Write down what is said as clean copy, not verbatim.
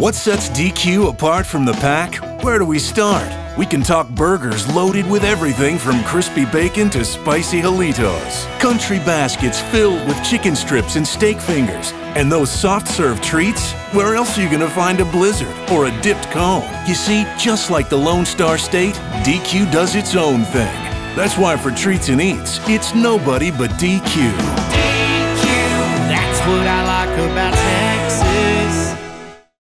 What sets DQ apart from the pack? Where do we start? We can talk burgers loaded with everything from crispy bacon to spicy Jalitos. Country baskets filled with chicken strips and steak fingers. And those soft-serve treats? Where else are you going to find a Blizzard or a dipped cone? You see, just like the Lone Star State, DQ does its own thing. That's why for treats and eats, it's nobody but DQ. DQ, that's what I like about